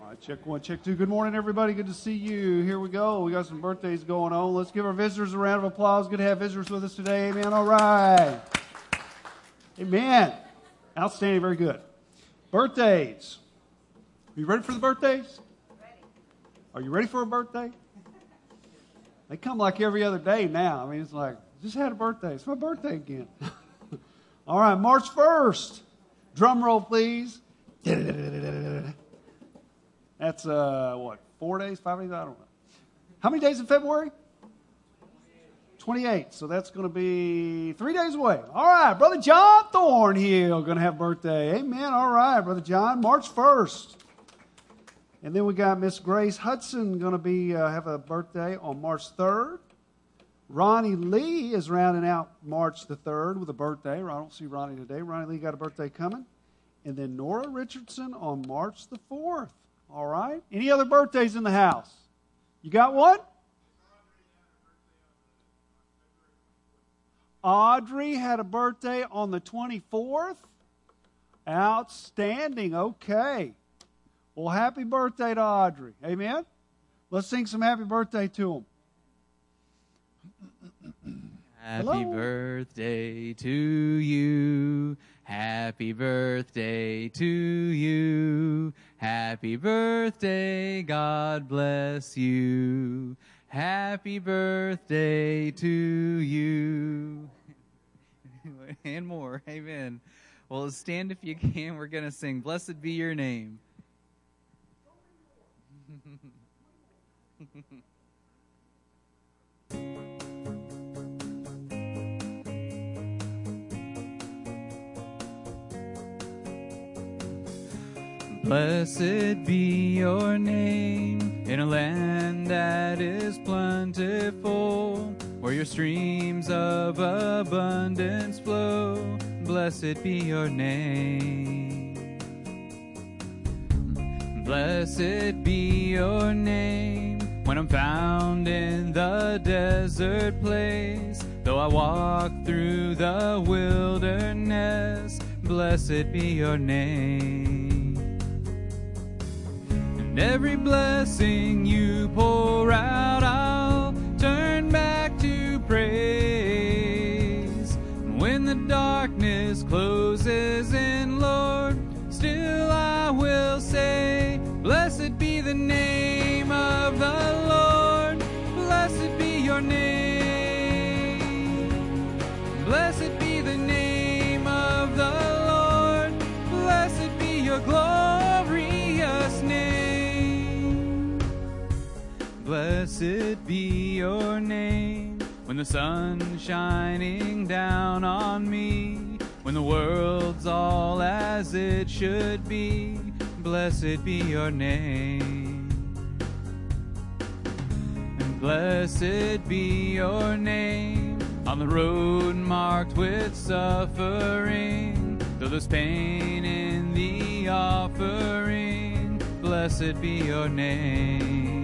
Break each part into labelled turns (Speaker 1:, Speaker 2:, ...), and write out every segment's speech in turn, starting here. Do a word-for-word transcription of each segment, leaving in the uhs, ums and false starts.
Speaker 1: Check one, check two. Good morning, everybody. Good to see you. Here we go. We got some birthdays going on. Let's give our visitors a round of applause. Good to have visitors with us today. Amen. All right. Amen. Outstanding. Very good. Birthdays. Are you ready for the birthdays?
Speaker 2: Ready.
Speaker 1: Are you ready for a birthday? They come like every other day now. I mean, it's like, just had a birthday. It's my birthday again. All right, March first. Drum roll, please. That's, uh, what, four days, five days? I don't know. How many days in February? twenty-eight. So that's going to be three days away. All right, Brother John Thornhill going to have a birthday. Amen. All right, Brother John, March first. And then we got Miss Grace Hudson going to be uh, have a birthday on March third. Ronnie Lee is rounding out March the third with a birthday. I don't see Ronnie today. Ronnie Lee got a birthday coming. And then Nora Richardson on March the fourth. All right. Any other birthdays in the house? You got one? Audrey had a birthday on the twenty-fourth. Outstanding. Okay. Well, happy birthday to Audrey. Amen? Let's sing some happy birthday to him.
Speaker 3: Happy
Speaker 1: Hello.
Speaker 3: birthday to you. Happy birthday to you. Happy birthday, God bless you. Happy birthday to you. And more. Amen. Well, stand if you can. We're going to sing, Blessed Be Your Name. Blessed be your name in a land that is plentiful, where your streams of abundance flow. Blessed be your name. Blessed be your name when I'm found in the desert place. Though I walk through the wilderness, blessed be your name. And every blessing you pour out, I'll turn back to praise. When the darkness closes in, Lord, still I will say, blessed be the name of the Lord. Blessed be your name. Blessed be the name of the Lord. Blessed be your glorious name. Blessed be your name when the sun's shining down on me, when the world's all as it should be. Blessed be your name. And blessed be your name on the road marked with suffering, though there's pain in the offering. Blessed be your name.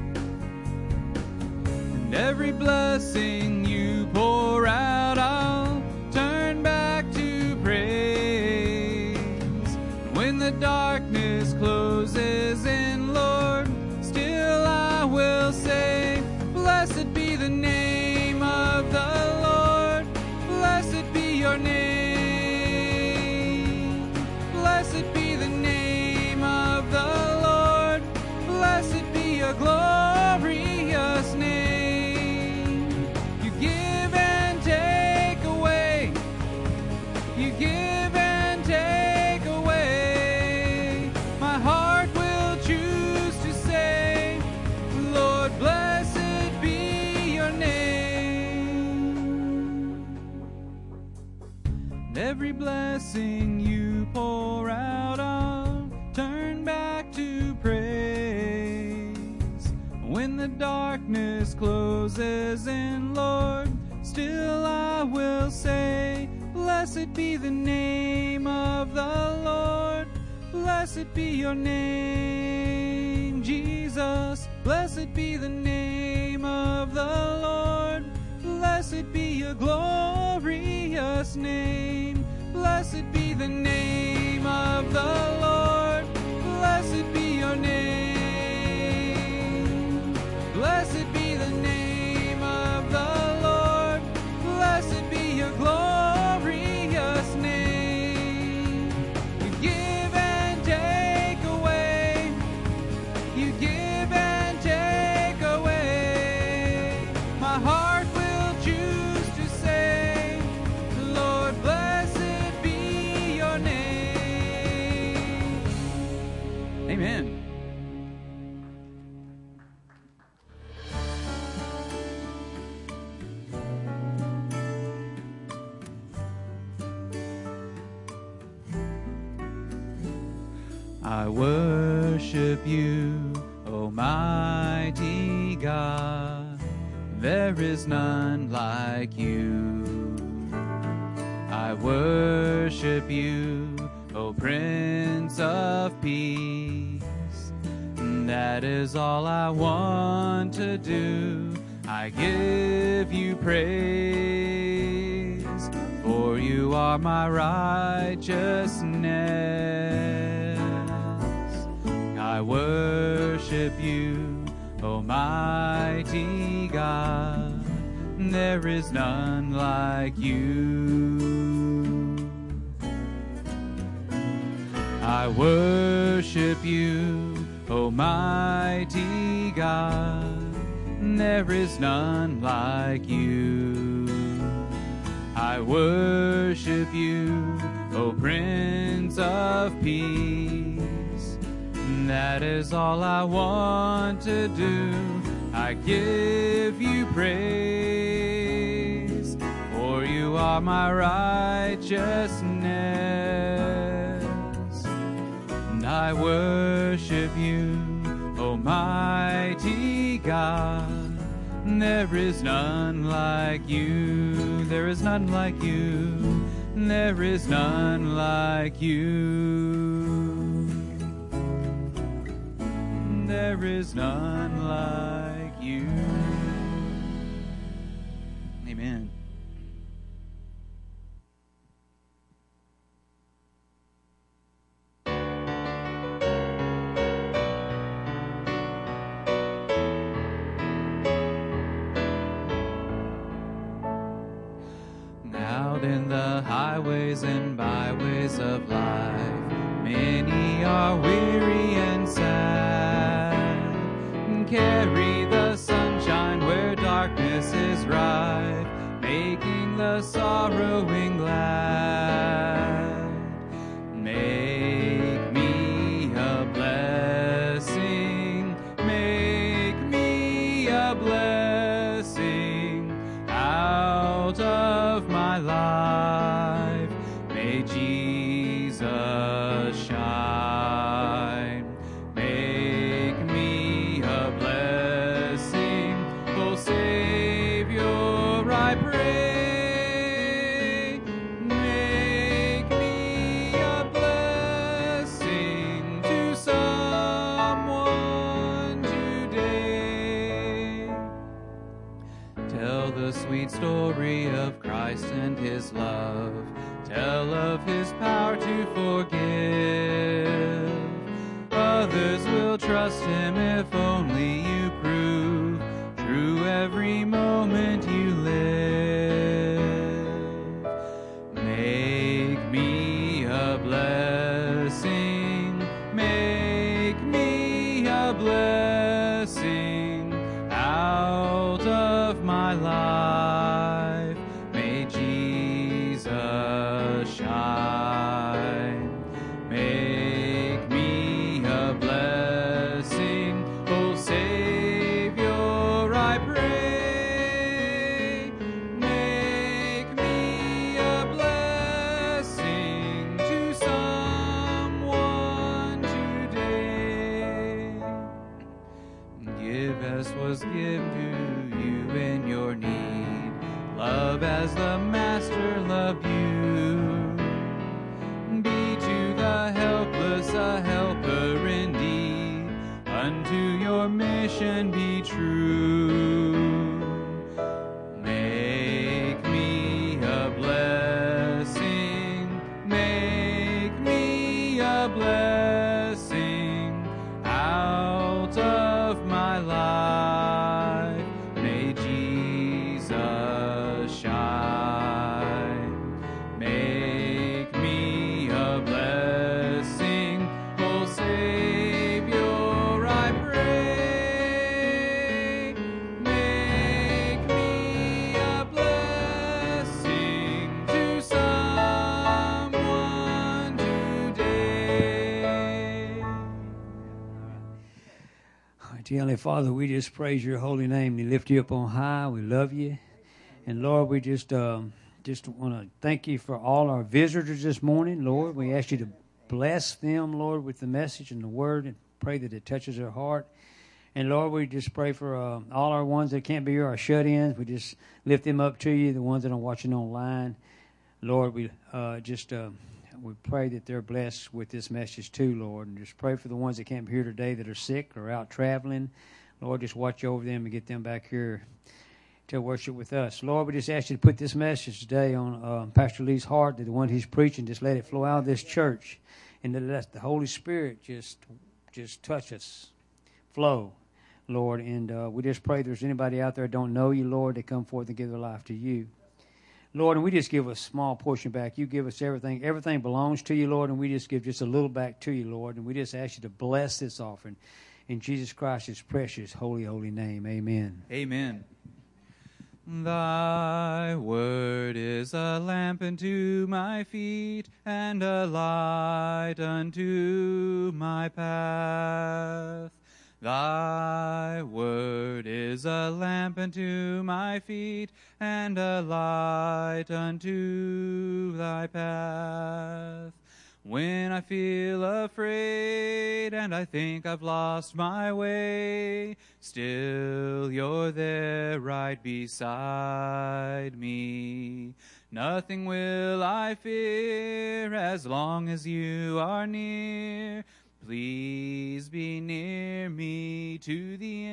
Speaker 3: And every blessing you pour out, I'll turn back to praise. When the darkness closes in, Lord, still I will say, blessed be the name of the Lord. Blessed be your name. Blessed be the name of the Lord. Blessed be your glorious name. You give and take away. You give and take away. My heart will choose to say, Lord, blessed be your name. And every blessing you pour out, I'll turn back to praise. When the darkness closes in, Lord, still I will say, blessed be the name of the Lord. Blessed be your name, Jesus. Blessed be the name of the Lord. Blessed be your glorious name. Blessed be the name of the Lord. Blessed be your name. Amen. I worship you, Almighty God. There is none like you. I worship you, O Prince of Peace. That is all I want to do. I give you praise, for you are my righteousness. I worship you, Almighty God. There is none like you. I worship you, Almighty God. There is none like you. I worship you, O Prince of Peace. That is all I want to do. I give you praise, for you are my righteousness. And I worship you, Almighty God. There is none like you. There is none like you. There is none like you. There is none like you. Amen. Out in the highways and byways of life, many are weary and sad. Carry the sunshine where darkness is rife, making the sorrowing glad. Make me a blessing, make me a blessing out of my life. May Jesus shine. Make me a blessing, O Savior, I pray. Make me a blessing to someone today. Tell the sweet story of Christ and his love. Tell of his power to forgive. Others will trust him if only you prove true every moment you live. Make me a blessing, make me a blessing out of my life. May Jesus shine. Make me a blessing, O Savior, I pray. Make me a blessing to someone today. Give as was given to you in your need. Love as the Master loved you. Be to the helpless a helper indeed. Unto your mission be true. Make me a blessing, make me a blessing out of my life. May Jesus shine. Make me a blessing, O Savior, I pray.
Speaker 2: Dear Heavenly Father, we just praise your holy name. We lift you up on high. We love you. And Lord, we just um, just want to thank you for all our visitors this morning, Lord. We ask you to bless them, Lord, with the message and the word, and pray that it touches their heart. And Lord, we just pray for uh, all our ones that can't be here, our shut-ins. We just lift them up to you, the ones that are watching online. Lord, we uh, just uh, we pray that they're blessed with this message too, Lord. And just pray for the ones that can't be here today that are sick or out traveling. Lord, just watch over them and get them back here to worship with us. Lord, we just ask you to put this message today on uh, Pastor Lee's heart, that the one he's preaching, just let it flow out of this church. And to let the Holy Spirit just just touch us, flow, Lord. And uh, we just pray if there's anybody out there that don't know you, Lord, they come forth and give their life to you. Lord, and we just give a small portion back. You give us everything. Everything belongs to you, Lord, and we just give just a little back to you, Lord. And we just ask you to bless this offering. In Jesus Christ's precious, holy, holy name, amen.
Speaker 3: Amen. Thy word is a lamp unto my feet, and a light unto my path. Thy word is a lamp unto my feet, and a light unto thy path. When I feel afraid and I think I've lost my way, still you're there right beside me. Nothing will I fear as long as you are near. Please be near me to the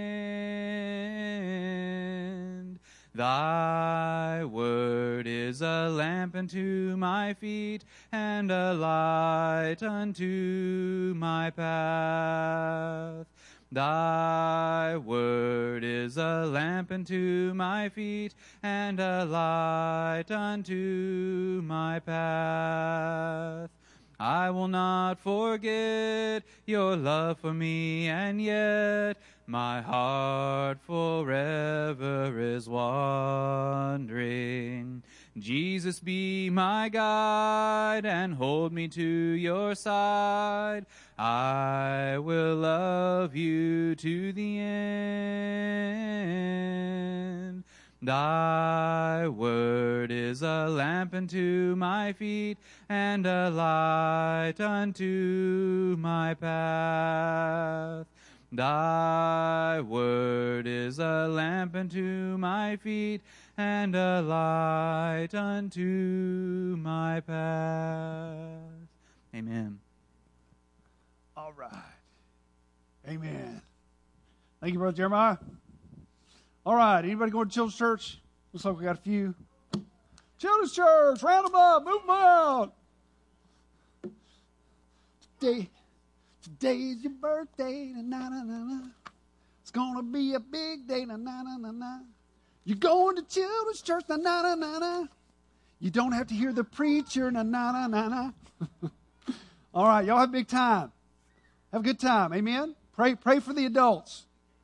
Speaker 3: end. Thy word is a lamp unto my feet, and a light unto my path. Thy word is a lamp unto my feet, and a light unto my path. I will not forget your love for me, and yet my heart forever is wandering. Jesus, be my guide and hold me to your side. I will love you to the end. Thy word is a lamp unto my feet, and a light unto my path. Thy word is a lamp unto my feet, and a light unto my path. Amen.
Speaker 1: All right. Amen. Thank you, Brother Jeremiah. All right. Anybody going to Children's Church? Looks like we got a few. Children's Church, round them up, move them out. Today, today is your birthday. Na, na, na, na. It's going to be a big day. Na, na, na, na, na. You're going to Children's Church. Na, na, na, na, na. You don't have to hear the preacher. Na, na, na, na, na. All right. Y'all have a big time. Have a good time. Amen. Pray, pray for the adults.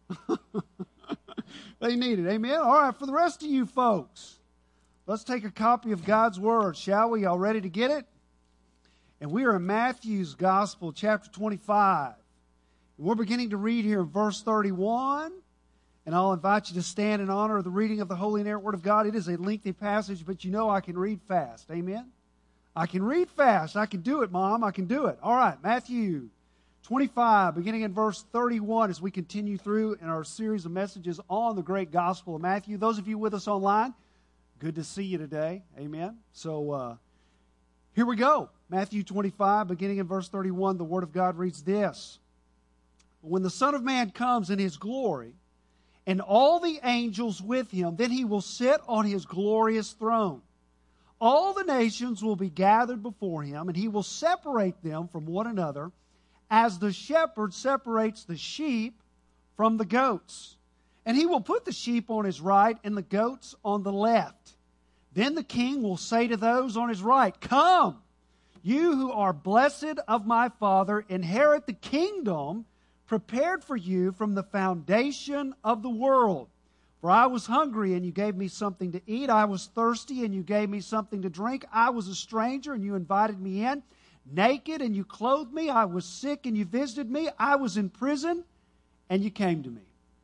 Speaker 1: They need it. Amen. All right. For the rest of you folks, let's take a copy of God's Word, shall we? Y'all ready to get it? And we are in Matthew's Gospel, chapter twenty-five. And we're beginning to read here in verse thirty-one. And I'll invite you to stand in honor of the reading of the Holy and inerrant Word of God. It is a lengthy passage, but you know I can read fast. Amen. I can read fast. I can do it, Mom. I can do it. All right. Matthew twenty-five, beginning in verse thirty-one, as we continue through in our series of messages on the great Gospel of Matthew. Those of you with us online, good to see you today. Amen. So uh, here we go. Matthew twenty-five, beginning in verse thirty-one, the Word of God reads this. When the Son of Man comes in His glory, and all the angels with Him, then He will sit on His glorious throne. All the nations will be gathered before Him, and He will separate them from one another, as the shepherd separates the sheep from the goats. And He will put the sheep on His right and the goats on the left. Then the King will say to those on His right, "Come, you who are blessed of my Father, inherit the kingdom prepared for you from the foundation of the world. For I was hungry, and you gave me something to eat. I was thirsty, and you gave me something to drink. I was a stranger, and you invited me in. Naked, and you clothed me. I was sick, and you visited me. I was in prison, and you came to me.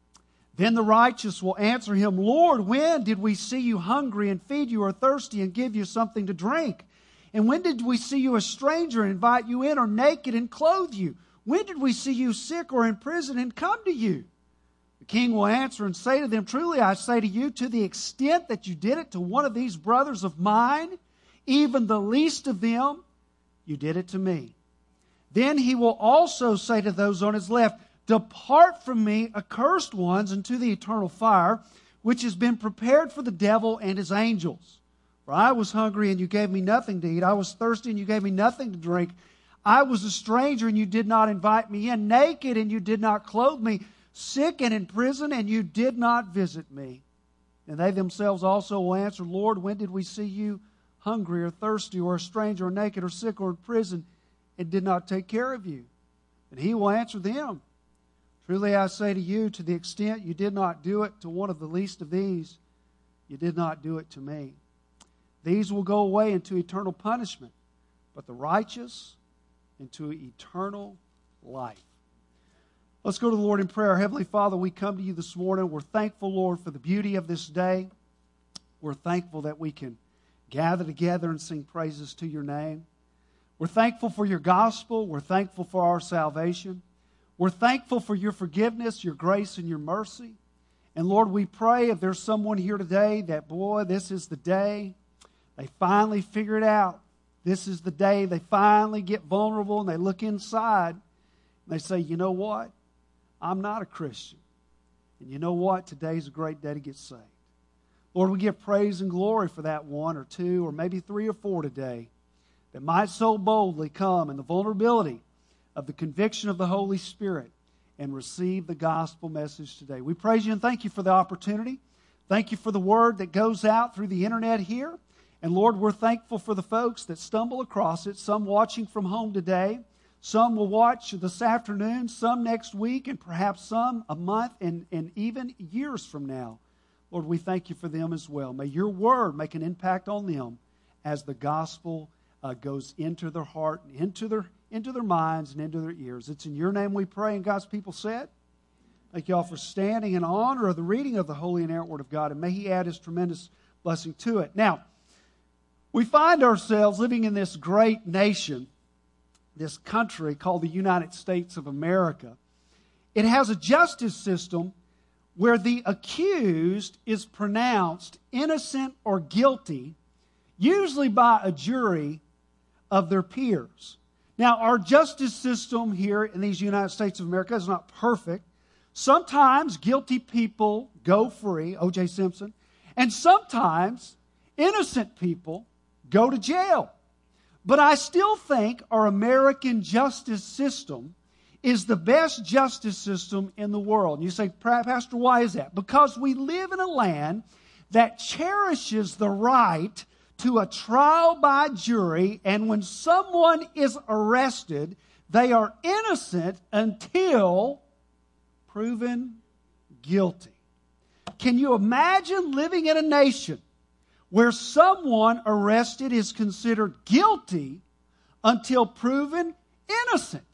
Speaker 1: Then the righteous will answer him, Lord, when did we see you hungry and feed you, or thirsty and give you something to drink? And when did we see you a stranger and invite you in, or naked and clothe you? When did we see you sick or in prison and come to you? The king will answer and say to them, truly I say to you, to the extent that you did it to one of these brothers of mine, even the least of them, you did it to me. Then he will also say to those on his left, depart from me, accursed ones, into the eternal fire, which has been prepared for the devil and his angels. For I was hungry, and you gave me nothing to eat. I was thirsty, and you gave me nothing to drink. I was a stranger, and you did not invite me in. Naked, and you did not clothe me. Sick and in prison, and you did not visit me. And they themselves also will answer, Lord, when did we see you hungry or thirsty or a stranger or naked or sick or in prison and did not take care of you? And he will answer them, truly I say to you, to the extent you did not do it to one of the least of these, you did not do it to me. These will go away into eternal punishment, but the righteous into eternal life. Let's go to the Lord in prayer. Heavenly Father, we come to you this morning. We're thankful, Lord, for the beauty of this day. We're thankful that we can gather together and sing praises to your name. We're thankful for your gospel. We're thankful for our salvation. We're thankful for your forgiveness, your grace, and your mercy. And Lord, we pray if there's someone here today that, boy, this is the day they finally figure it out. This is the day they finally get vulnerable and they look inside and they say, you know what? I'm not a Christian. And you know what? Today's a great day to get saved. Lord, we give praise and glory for that one or two or maybe three or four today that might so boldly come in the vulnerability of the conviction of the Holy Spirit and receive the gospel message today. We praise you and thank you for the opportunity. Thank you for the word that goes out through the internet here. And Lord, we're thankful for the folks that stumble across it, some watching from home today. Some will watch this afternoon, some next week, and perhaps some a month and, and even years from now. Lord, we thank you for them as well. May your word make an impact on them as the gospel uh, goes into their heart, and into their, into their minds, and into their ears. It's in your name we pray, and God's people said. Thank you all for standing in honor of the reading of the holy and inerrant word of God, and may he add his tremendous blessing to it. Now, we find ourselves living in this great nation, this country called the United States of America. It has a justice system where the accused is pronounced innocent or guilty, usually by a jury of their peers. Now, our justice system here in these United States of America is not perfect. Sometimes guilty people go free, O J Simpson, and sometimes innocent people go to jail. But I still think our American justice system is the best justice system in the world. And you say, Pastor, why is that? Because we live in a land that cherishes the right to a trial by jury, and when someone is arrested, they are innocent until proven guilty. Can you imagine living in a nation where someone arrested is considered guilty until proven innocent?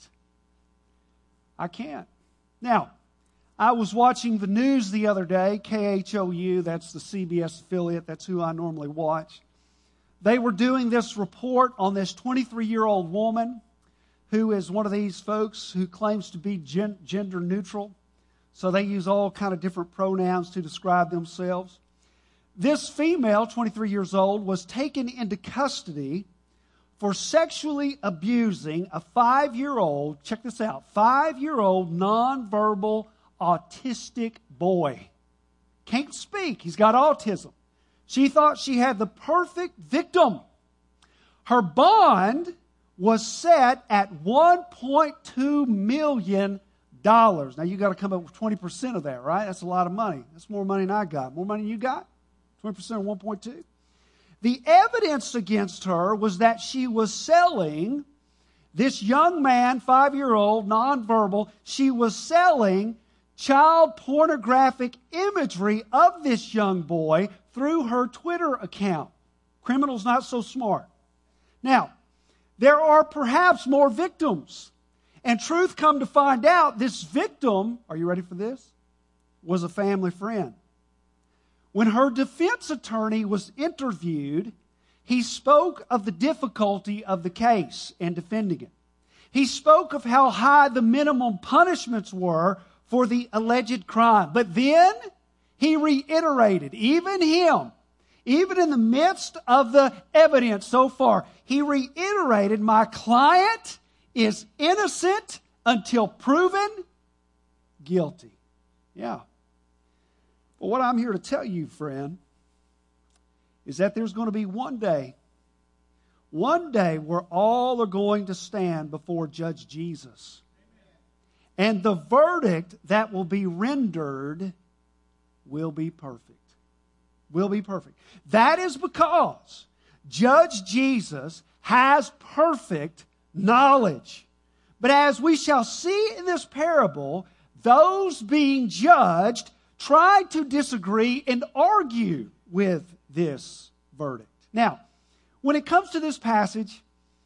Speaker 1: I can't. Now, I was watching the news the other day, K H O U, that's the C B S affiliate, that's who I normally watch. They were doing this report on this twenty-three-year-old woman who is one of these folks who claims to be gen- gender neutral. So they use all kind of different pronouns to describe themselves. This female, twenty-three years old, was taken into custody for sexually abusing a five-year-old, check this out, five-year-old nonverbal autistic boy. Can't speak. He's got autism. She thought she had the perfect victim. Her bond was set at one point two million dollars. Now, you got to come up with twenty percent of that, right? That's a lot of money. That's more money than I got. More money than you got? twenty percent of one point two? The evidence against her was that she was selling, this young man, five-year-old, nonverbal, she was selling child pornographic imagery of this young boy through her Twitter account. Criminals not so smart. Now, there are perhaps more victims. And truth come to find out, this victim, are you ready for this? Was a family friend. When her defense attorney was interviewed, he spoke of the difficulty of the case and defending it. He spoke of how high the minimum punishments were for the alleged crime. But then he reiterated, even him, even in the midst of the evidence so far, he reiterated, my client is innocent until proven guilty. Yeah. But what I'm here to tell you, friend, is that there's going to be one day, one day where all are going to stand before Judge Jesus. And the verdict that will be rendered will be perfect. Will be perfect. That is because Judge Jesus has perfect knowledge. But as we shall see in this parable, those being judged tried to disagree and argue with this verdict. Now, when it comes to this passage,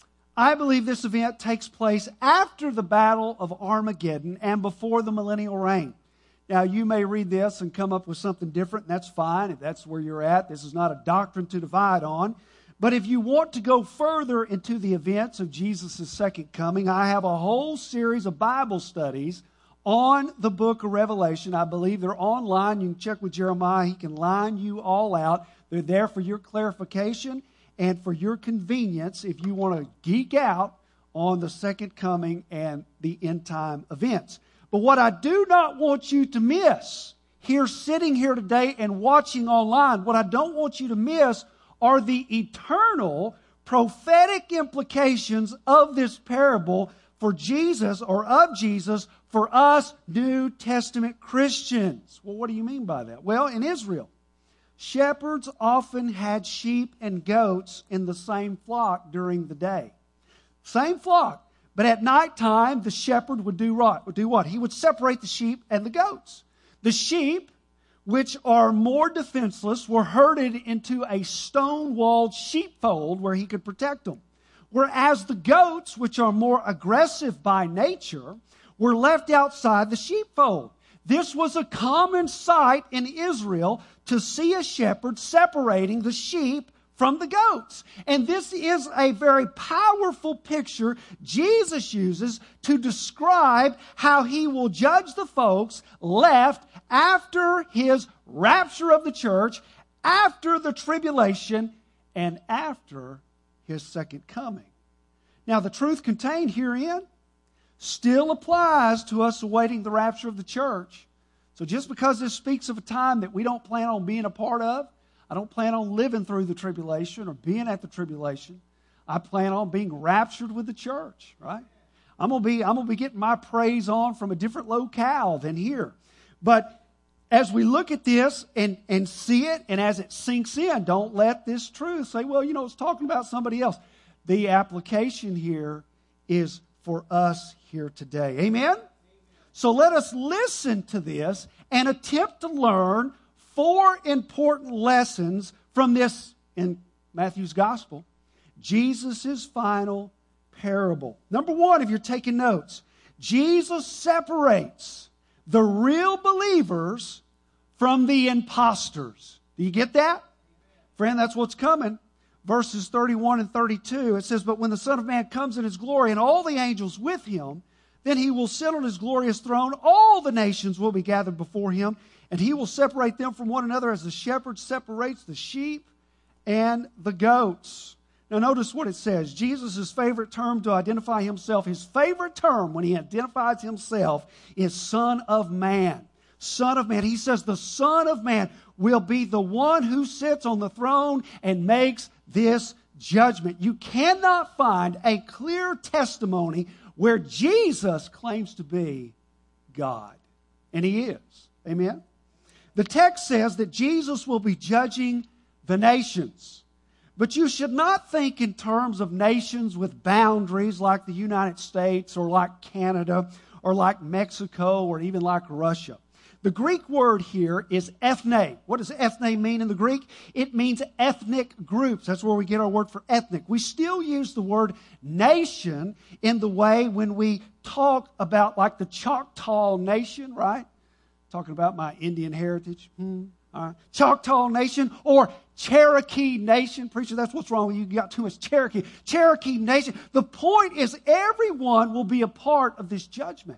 Speaker 1: I believe this event takes place after the Battle of Armageddon and before the millennial reign. Now, you may read this and come up with something different, and that's fine if that's where you're at. This is not a doctrine to divide on. But if you want to go further into the events of Jesus' second coming, I have a whole series of Bible studies on the book of Revelation. I believe they're online. You can check with Jeremiah. He can line you all out. They're there for your clarification and for your convenience if you want to geek out on the second coming and the end time events. But what I do not want you to miss here, sitting here today and watching online, what I don't want you to miss are the eternal prophetic implications of this parable for Jesus, or of Jesus, for us New Testament Christians. Well, what do you mean by that? Well, in Israel, shepherds often had sheep and goats in the same flock during the day. Same flock. But at nighttime, the shepherd would do what? Would do what? He would separate the sheep and the goats. The sheep, which are more defenseless, were herded into a stone-walled sheepfold where he could protect them. Whereas the goats, which are more aggressive by nature, were left outside the sheepfold. This was a common sight in Israel to see a shepherd separating the sheep from the goats. And this is a very powerful picture Jesus uses to describe how he will judge the folks left after his rapture of the church, after the tribulation, and after his second coming. Now, the truth contained herein still applies to us awaiting the rapture of the church. So just because this speaks of a time that we don't plan on being a part of, I don't plan on living through the tribulation or being at the tribulation. I plan on being raptured with the church, right? I'm going to be, I'm going to be getting my praise on from a different locale than here. But as we look at this and, and see it, and as it sinks in, don't let this truth say, well, you know, it's talking about somebody else. The application here is for us here today. Amen? So let us listen to this and attempt to learn four important lessons from this in Matthew's Gospel, Jesus' final parable. Number one, if you're taking notes, Jesus separates the real believers from the imposters. Do you get that? Friend, that's what's coming. Verses thirty-one and thirty-two, it says, but when the Son of Man comes in his glory and all the angels with him, then he will sit on his glorious throne. All the nations will be gathered before him, and he will separate them from one another as the shepherd separates the sheep and the goats. Now notice what it says. Jesus' favorite term to identify himself, his favorite term when he identifies himself is Son of Man. Son of Man. He says the Son of Man will be the one who sits on the throne and makes this judgment. You cannot find a clear testimony where Jesus claims to be God. And he is. Amen? The text says that Jesus will be judging the nations. But you should not think in terms of nations with boundaries like the United States or like Canada or like Mexico or even like Russia. The Greek word here is ethne. What does ethne mean in the Greek? It means ethnic groups. That's where we get our word for ethnic. We still use the word nation in the way when we talk about like the Choctaw Nation, right? Talking about my Indian heritage. Hmm. All right. Choctaw Nation or Cherokee Nation. Preacher, that's what's wrong with you. You got too much Cherokee. Cherokee Nation. The point is everyone will be a part of this judgment.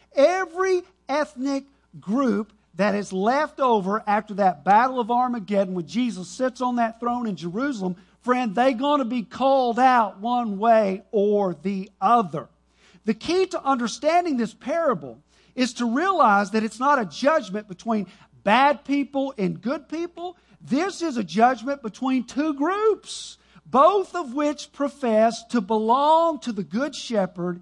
Speaker 1: Every ethnic group that is left over after that battle of Armageddon when Jesus sits on that throne in Jerusalem, friend, they're going to be called out one way or the other. The key to understanding this parable is to realize that it's not a judgment between bad people and good people. This is a judgment between two groups, both of which profess to belong to the Good Shepherd,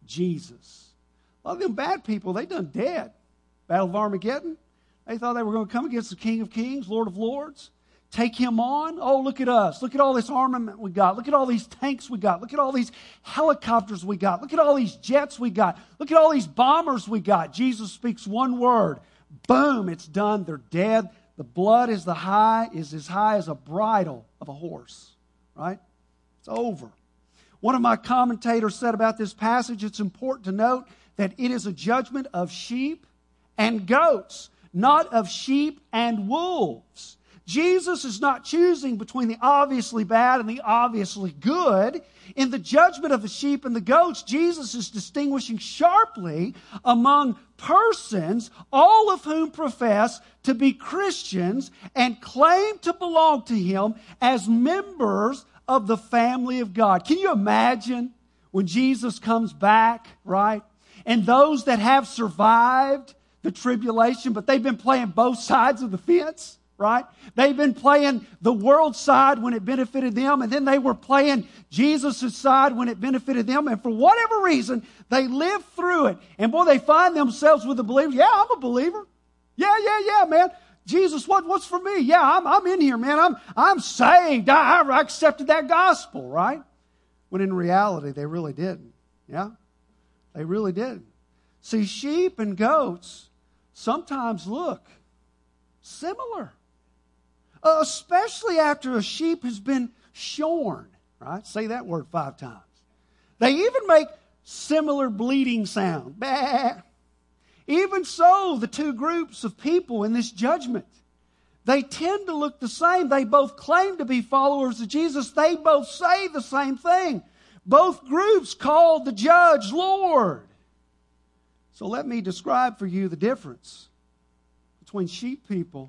Speaker 1: Jesus. A lot of them bad people, they done dead. Battle of Armageddon, they thought they were going to come against the King of Kings, Lord of Lords, take him on. Oh, look at us. Look at all this armament we got. Look at all these tanks we got. Look at all these helicopters we got. Look at all these jets we got. Look at all these bombers we got. Jesus speaks one word. Boom, it's done. They're dead. The blood is the high is as high as a bridle of a horse. Right? It's over. One of my commentators said about this passage, it's important to note that it is a judgment of sheep and goats, not of sheep and wolves. Jesus is not choosing between the obviously bad and the obviously good. In the judgment of the sheep and the goats, Jesus is distinguishing sharply among persons, all of whom profess to be Christians and claim to belong to Him as members of the family of God. Can you imagine when Jesus comes back, right? And those that have survived the tribulation, but they've been playing both sides of the fence, right? They've been playing the world side when it benefited them, and then they were playing Jesus' side when it benefited them, and for whatever reason, they lived through it. And boy, they find themselves with the believers. Yeah, I'm a believer. Yeah, yeah, yeah, man. Jesus, what, what's for me? Yeah, I'm, I'm in here, man. I'm, I'm saved. I, I accepted that gospel, right? When in reality, they really didn't. Yeah? They really didn't. See, sheep and goats sometimes look similar, uh, especially after a sheep has been shorn, right? Say that word five times. They even make similar bleating sound. Bah. Even so, the two groups of people in this judgment, they tend to look the same. They both claim to be followers of Jesus. They both say the same thing. Both groups call the judge Lord. So let me describe for you the difference between sheep people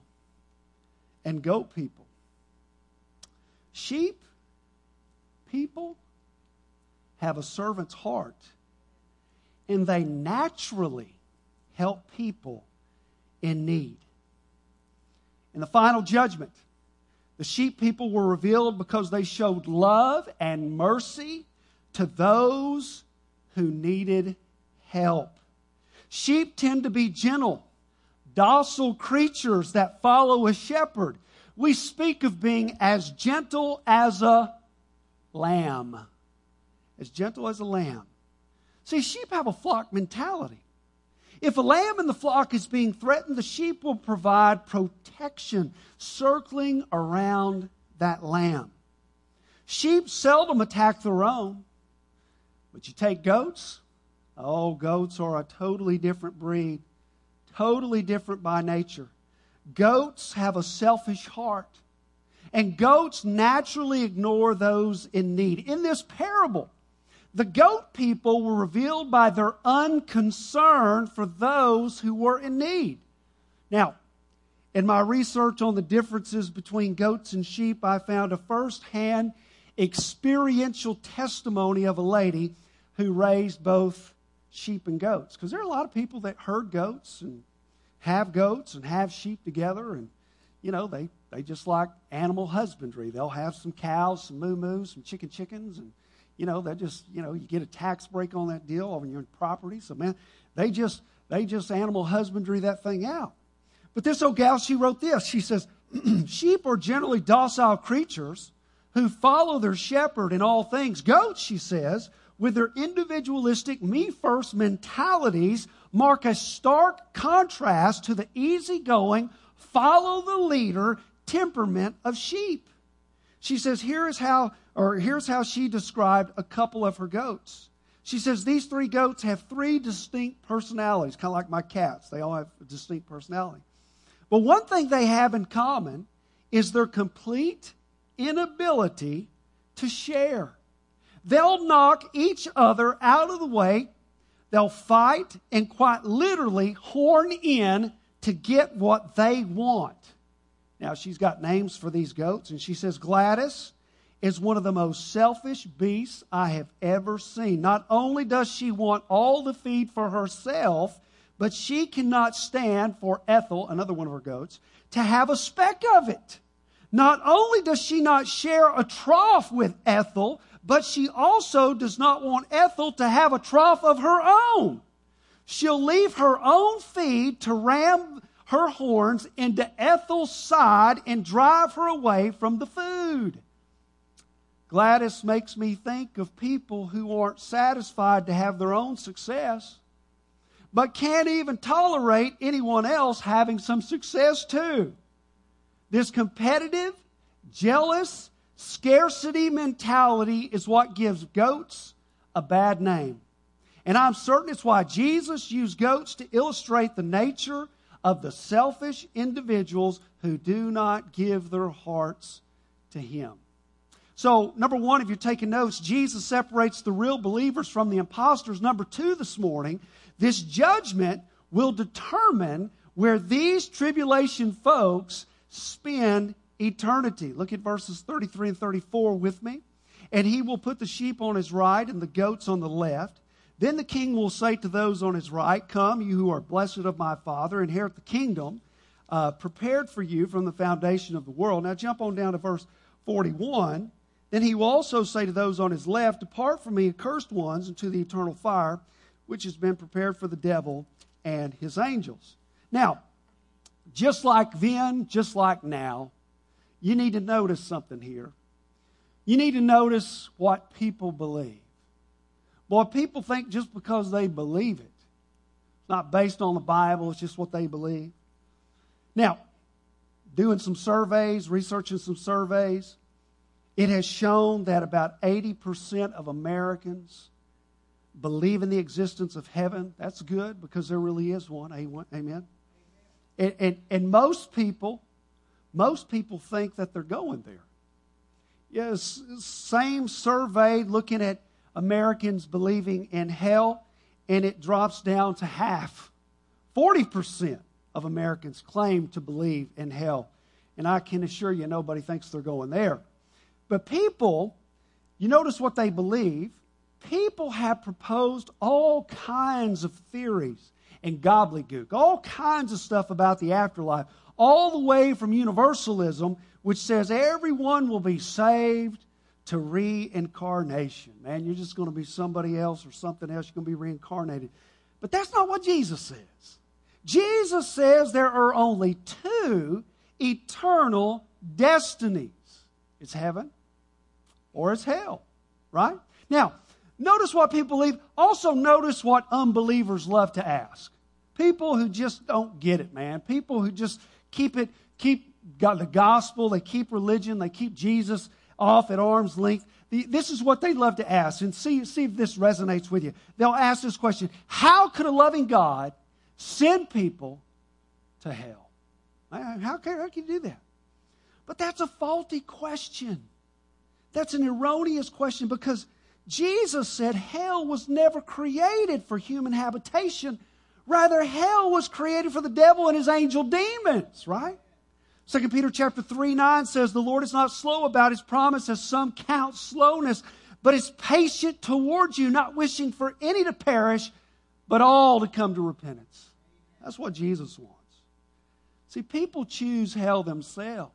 Speaker 1: and goat people. Sheep people have a servant's heart, and they naturally help people in need. In the final judgment, the sheep people were revealed because they showed love and mercy to those who needed help. Sheep tend to be gentle, docile creatures that follow a shepherd. We speak of being as gentle as a lamb. As gentle as a lamb. See, sheep have a flock mentality. If a lamb in the flock is being threatened, the sheep will provide protection circling around that lamb. Sheep seldom attack their own. But you take goats, oh, goats are a totally different breed, totally different by nature. Goats have a selfish heart, and goats naturally ignore those in need. In this parable, the goat people were revealed by their unconcern for those who were in need. Now, in my research on the differences between goats and sheep, I found a first-hand experiential testimony of a lady who raised both sheep and goats. Because there are a lot of people that herd goats and have goats and have sheep together. And, you know, they, they just like animal husbandry. They'll have some cows, some moo-moos, some chicken chickens. And, you know, they just, you know, you get a tax break on that deal on your property. So, man, they just, they just animal husbandry that thing out. But this old gal, she wrote this. She says, sheep are generally docile creatures who follow their shepherd in all things. Goats, she says, with their individualistic, me-first mentalities mark a stark contrast to the easygoing, follow-the-leader temperament of sheep. She says, here is how, or here's how she described a couple of her goats. She says, these three goats have three distinct personalities, kind of like my cats. They all have a distinct personality. But one thing they have in common is their complete inability to share. They'll knock each other out of the way. They'll fight and quite literally horn in to get what they want. Now, she's got names for these goats, and she says Gladys is one of the most selfish beasts I have ever seen. Not only does she want all the feed for herself, but she cannot stand for Ethel, another one of her goats, to have a speck of it. Not only does she not share a trough with Ethel, but she also does not want Ethel to have a trough of her own. She'll leave her own feed to ram her horns into Ethel's side and drive her away from the food. Gladys makes me think of people who aren't satisfied to have their own success, but can't even tolerate anyone else having some success too. This competitive, jealous, scarcity mentality is what gives goats a bad name. And I'm certain it's why Jesus used goats to illustrate the nature of the selfish individuals who do not give their hearts to Him. So, number one, if you're taking notes, Jesus separates the real believers from the imposters. Number two this morning, this judgment will determine where these tribulation folks spend eternity. Look at verses thirty-three and thirty-four with me. And he will put the sheep on his right and the goats on the left. Then the king will say to those on his right, come, you who are blessed of my Father, inherit the kingdom uh, prepared for you from the foundation of the world. Now jump on down to verse forty-one. Then he will also say to those on his left, depart from me, accursed ones, into the eternal fire, which has been prepared for the devil and his angels. Now, just like then, just like now, you need to notice something here. You need to notice what people believe. Boy, people think just because they believe it, it's not based on the Bible, it's just what they believe. Now, doing some surveys, researching some surveys, it has shown that about eighty percent of Americans believe in the existence of heaven. That's good because there really is one. Amen. And, and, and most people, most people think that they're going there. Yes, same survey looking at Americans believing in hell, and it drops down to half. forty percent of Americans claim to believe in hell. And I can assure you nobody thinks they're going there. But people, you notice what they believe. People have proposed all kinds of theories and gobbledygook, all kinds of stuff about the afterlife, all the way from universalism, which says everyone will be saved, to reincarnation. Man, you're just going to be somebody else or something else. You're going to be reincarnated. But that's not what Jesus says. Jesus says there are only two eternal destinies. It's heaven or it's hell, right? Now, notice what people believe. Also notice what unbelievers love to ask. People who just don't get it, man. People who just keep it, keep got the gospel, they keep religion, they keep Jesus off at arm's length. The, this is what they love to ask, and see, see if this resonates with you. They'll ask this question: how could a loving God send people to hell? How can, how can you do that? But that's a faulty question. That's an erroneous question, because Jesus said hell was never created for human habitation. Rather, hell was created for the devil and his angel demons, right? Second Peter chapter three, nine says, the Lord is not slow about His promise, as some count slowness, but is patient towards you, not wishing for any to perish, but all to come to repentance. That's what Jesus wants. See, people choose hell themselves.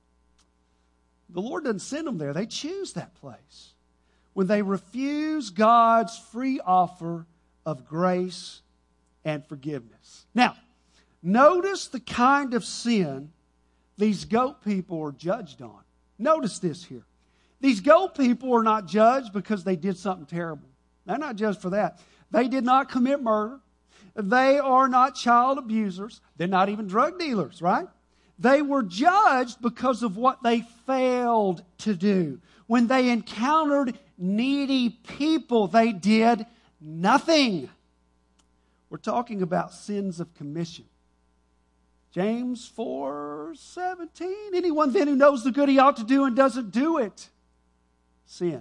Speaker 1: The Lord doesn't send them there. They choose that place when they refuse God's free offer of grace and forgiveness. Now, notice the kind of sin these goat people are judged on. Notice this here. These goat people are not judged because they did something terrible. They're not judged for that. They did not commit murder. They are not child abusers. They're not even drug dealers, right? They were judged because of what they failed to do. When they encountered needy people, they did nothing. We're talking about sins of commission. James four seventeen. Anyone then who knows the good he ought to do and doesn't do it sins.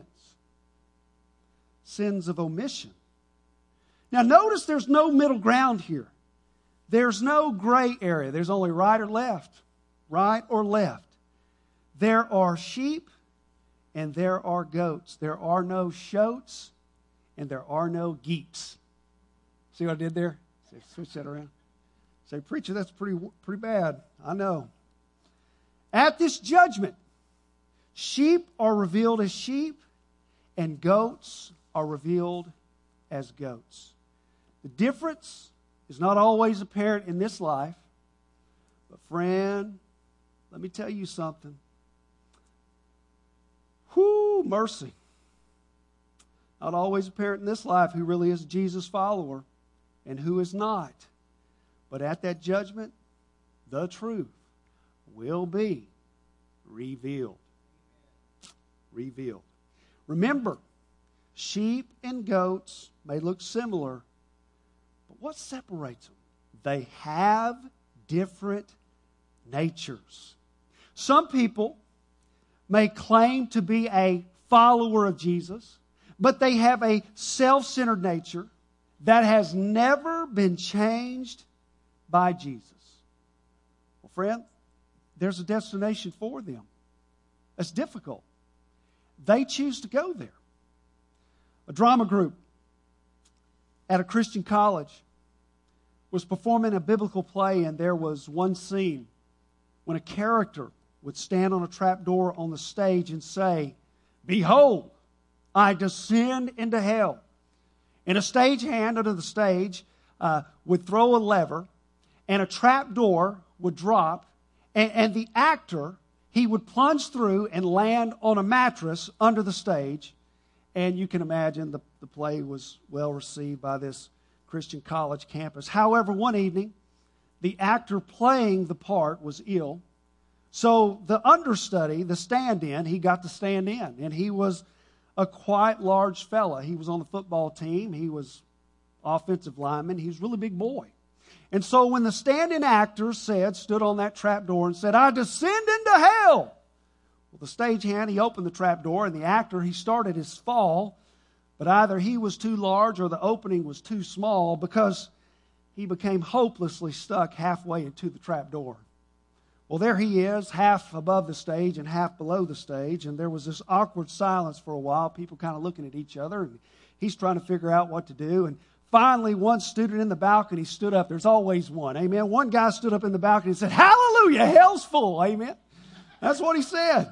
Speaker 1: Sins of omission. Now notice there's no middle ground here. There's no gray area. There's only right or left. Right or left. There are sheep and there are goats. There are no shoats and there are no geeks. See what I did there? Switch that around. Say, preacher, that's pretty, pretty bad. I know. At this judgment, sheep are revealed as sheep and goats are revealed as goats. The difference is not always apparent in this life. But friend, let me tell you something. Whoo, mercy. Not always apparent in this life who really is a Jesus follower and who is not. But at that judgment, the truth will be revealed. Revealed. Remember, sheep and goats may look similar, but what separates them? They have different natures. Some people may claim to be a follower of Jesus, but they have a self-centered nature that has never been changed by Jesus. Well, friend, there's a destination for them. It's difficult. They choose to go there. A drama group at a Christian college was performing a biblical play, and there was one scene when a character would stand on a trapdoor on the stage and say, "Behold, I descend into hell." And a stagehand under the stage uh, would throw a lever, and a trapdoor would drop, and, and the actor, he would plunge through and land on a mattress under the stage. And you can imagine the, the play was well received by this Christian college campus. However, one evening, the actor playing the part was ill. So the understudy, the stand-in, he got to stand in. And he was a quite large fella. He was on the football team. He was offensive lineman. He was a really big boy. And so when the stand-in actor said, stood on that trapdoor and said, "I descend into hell." Well, the stagehand, he opened the trapdoor, and the actor, he started his fall. But either he was too large or the opening was too small, because he became hopelessly stuck halfway into the trapdoor. Well, there he is, half above the stage and half below the stage. And there was this awkward silence for a while, people kind of looking at each other. And he's trying to figure out what to do. And finally, one student in the balcony stood up. There's always one, amen. One guy stood up in the balcony and said, "Hallelujah, hell's full," amen. That's what he said.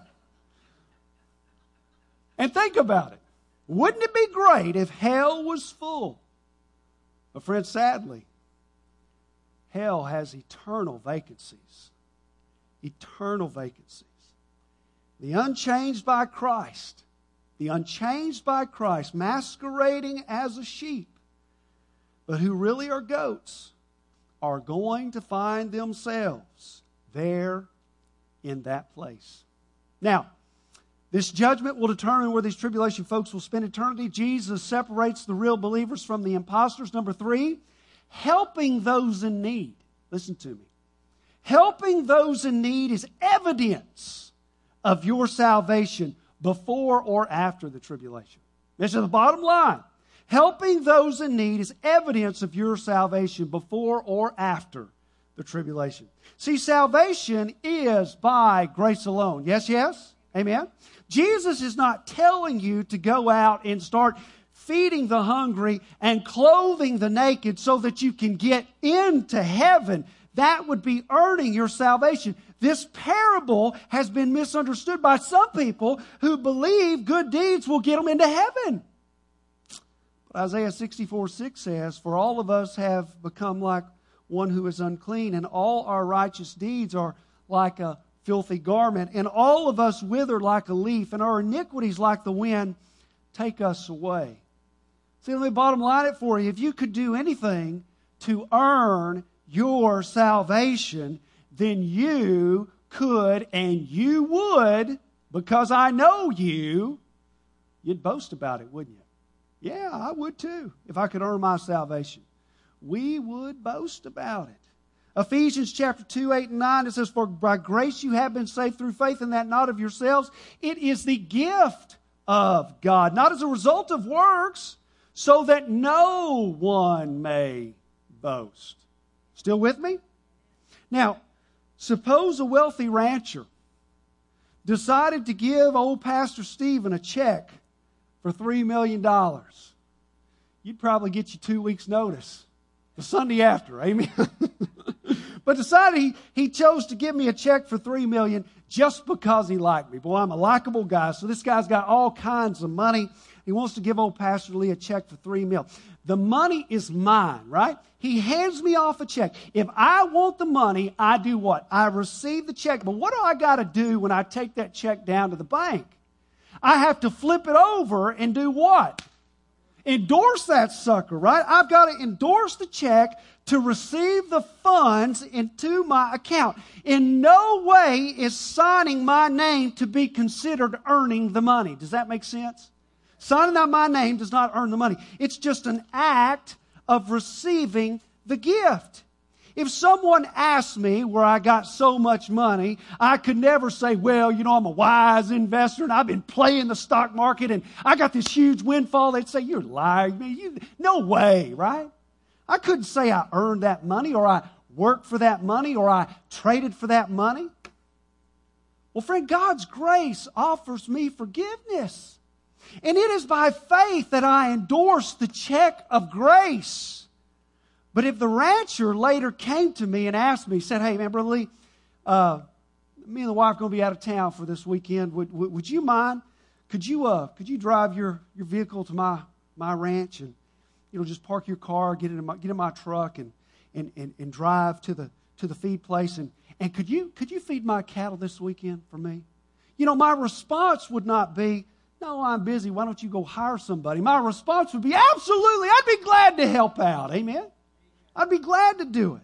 Speaker 1: And think about it. Wouldn't it be great if hell was full? But friends, sadly, hell has eternal vacancies. Eternal vacancies. The unchanged by Christ, the unchanged by Christ, masquerading as a sheep, but who really are goats, are going to find themselves there in that place. Now, this judgment will determine where these tribulation folks will spend eternity. Jesus separates the real believers from the imposters. Number three, helping those in need. Listen to me. Helping those in need is evidence of your salvation before or after the tribulation. This is the bottom line. Helping those in need is evidence of your salvation before or after the tribulation. See, salvation is by grace alone. Yes, yes? Amen? Jesus is not telling you to go out and start feeding the hungry and clothing the naked so that you can get into heaven. That would be earning your salvation. This parable has been misunderstood by some people who believe good deeds will get them into heaven. But Isaiah sixty-four six says, "For all of us have become like one who is unclean, and all our righteous deeds are like a filthy garment, and all of us wither like a leaf, and our iniquities like the wind take us away." See, let me bottom line it for you. If you could do anything to earn your salvation, then you could and you would, because I know you, you'd boast about it, wouldn't you? Yeah, I would too, if I could earn my salvation. We would boast about it. Ephesians chapter two, eight and nine, it says, "For by grace you have been saved through faith, and that not of yourselves. It is the gift of God, not as a result of works, so that no one may boast." Still with me? Now, suppose a wealthy rancher decided to give old Pastor Stephen a check for three million dollars. You'd probably get you two weeks' notice. The Sunday after, amen? But decided he, he chose to give me a check for three million dollars just because he liked me. Boy, I'm a likable guy, so this guy's got all kinds of money. He wants to give old Pastor Lee a check for three million dollars. The money is mine, right? He hands me off a check. If I want the money, I do what? I receive the check. But what do I got to do when I take that check down to the bank? I have to flip it over and do what? Endorse that sucker, right? I've got to endorse the check to receive the funds into my account. In no way is signing my name to be considered earning the money. Does that make sense? Signing out my name does not earn the money. It's just an act of receiving the gift. If someone asked me where I got so much money, I could never say, well, you know, I'm a wise investor and I've been playing the stock market and I got this huge windfall. They'd say, you're lying. You, no way, right? I couldn't say I earned that money or I worked for that money or I traded for that money. Well, friend, God's grace offers me forgiveness. And it is by faith that I endorse the check of grace. But if the rancher later came to me and asked me, said, hey, man, Brother Lee, uh, me and the wife are going to be out of town for this weekend. Would, would, would you mind? Could you uh, could you drive your, your vehicle to my, my ranch and, you know, just park your car, get in my, get in my truck and, and, and, and drive to the to the feed place and, and could you could you feed my cattle this weekend for me? You know, my response would not be, no, I'm busy. Why don't you go hire somebody? My response would be, absolutely, I'd be glad to help out. Amen? I'd be glad to do it.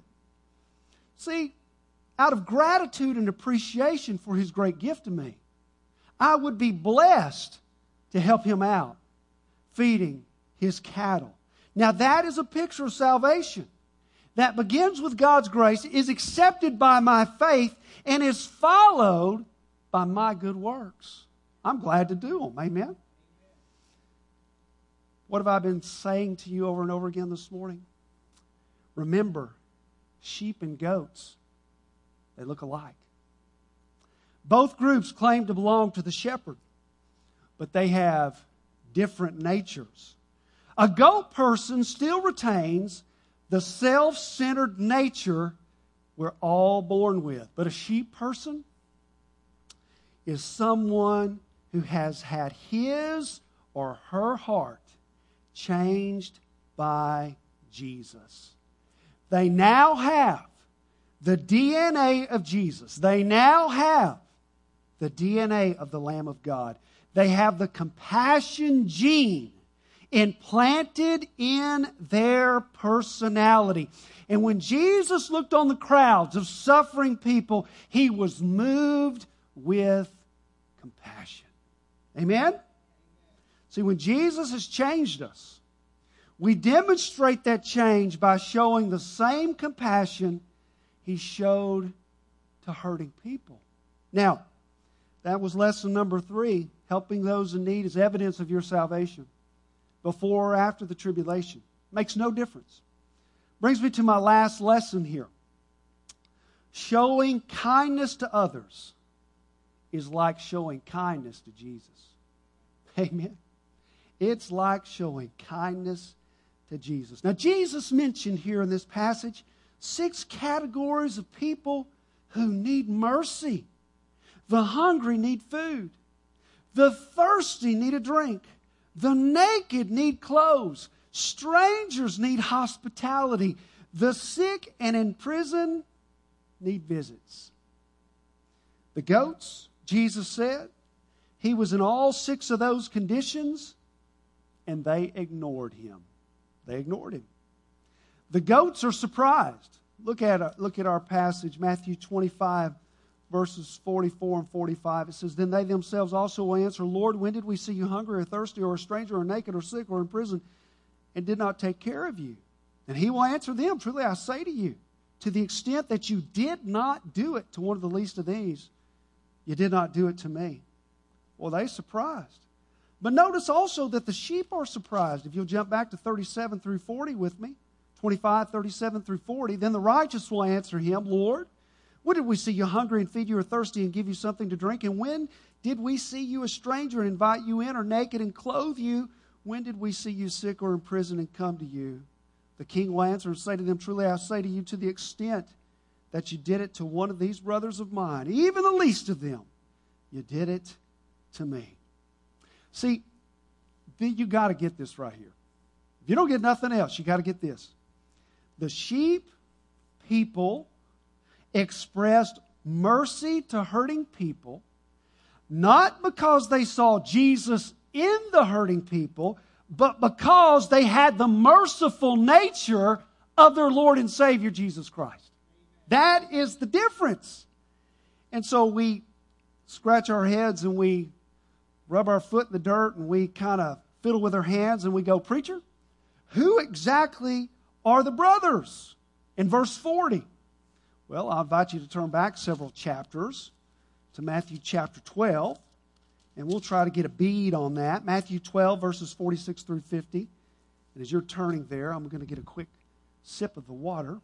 Speaker 1: See, out of gratitude and appreciation for His great gift to me, I would be blessed to help Him out, feeding His cattle. Now, that is a picture of salvation that begins with God's grace, is accepted by my faith, and is followed by my good works. I'm glad to do them. Amen? What have I been saying to you over and over again this morning? Remember, sheep and goats, they look alike. Both groups claim to belong to the shepherd, but they have different natures. A goat person still retains the self-centered nature we're all born with. But a sheep person is someone who has had his or her heart changed by Jesus. They now have the D N A of Jesus. They now have the D N A of the Lamb of God. They have the compassion gene implanted in their personality. And when Jesus looked on the crowds of suffering people, He was moved with compassion. Amen? See, when Jesus has changed us, we demonstrate that change by showing the same compassion He showed to hurting people. Now, that was lesson number three. Helping those in need is evidence of your salvation. Before or after the tribulation. Makes no difference. Brings me to my last lesson here. Showing kindness to others is like showing kindness to Jesus. Amen. It's like showing kindness to Jesus. Now, Jesus mentioned here in this passage six categories of people who need mercy. The hungry need food. The thirsty need a drink. The naked need clothes. Strangers need hospitality. The sick and in prison need visits. The goats, Jesus said, He was in all six of those conditions, and they ignored him. They ignored him. The goats are surprised. Look at, uh, look at our passage, Matthew twenty-five, verses forty-four and forty-five. It says, Then they themselves also will answer, Lord, when did we see you hungry or thirsty or a stranger or naked or sick or in prison and did not take care of you? And he will answer them, Truly I say to you, to the extent that you did not do it to one of the least of these, you did not do it to me. Well, they surprised. But notice also that the sheep are surprised. If you'll jump back to thirty-seven through forty with me, twenty-five, thirty-seven through forty, then the righteous will answer him, Lord, when did we see you hungry and feed you or thirsty and give you something to drink? And when did we see you a stranger and invite you in, or naked and clothe you? When did we see you sick or in prison and come to you? The king will answer and say to them, Truly I say to you, to the extent that you did it to one of these brothers of mine, even the least of them, you did it to me. See, you got to get this right here. If you don't get nothing else, you got to get this. The sheep people expressed mercy to hurting people, not because they saw Jesus in the hurting people, but because they had the merciful nature of their Lord and Savior, Jesus Christ. That is the difference. And so we scratch our heads and we rub our foot in the dirt and we kind of fiddle with our hands and we go, Preacher, who exactly are the brothers? In verse forty. Well, I'll invite you to turn back several chapters to Matthew chapter twelve, and we'll try to get a bead on that. Matthew twelve, verses forty-six through fifty. And as you're turning there, I'm going to get a quick sip of the water.